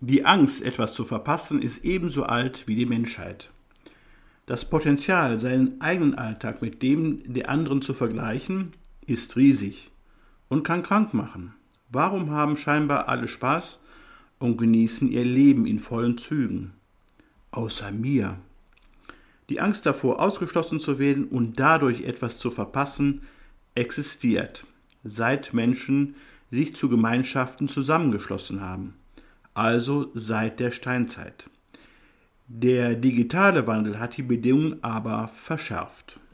Die Angst, etwas zu verpassen, ist ebenso alt wie die Menschheit. Das Potenzial, seinen eigenen Alltag mit dem der anderen zu vergleichen, ist riesig und kann krank machen. Warum haben scheinbar alle Spaß und genießen ihr Leben in vollen Zügen? Außer mir. Die Angst davor, ausgeschlossen zu werden und dadurch etwas zu verpassen, existiert, seit Menschen sich zu Gemeinschaften zusammengeschlossen haben, also seit der Steinzeit. Der digitale Wandel hat die Bedingungen aber verschärft.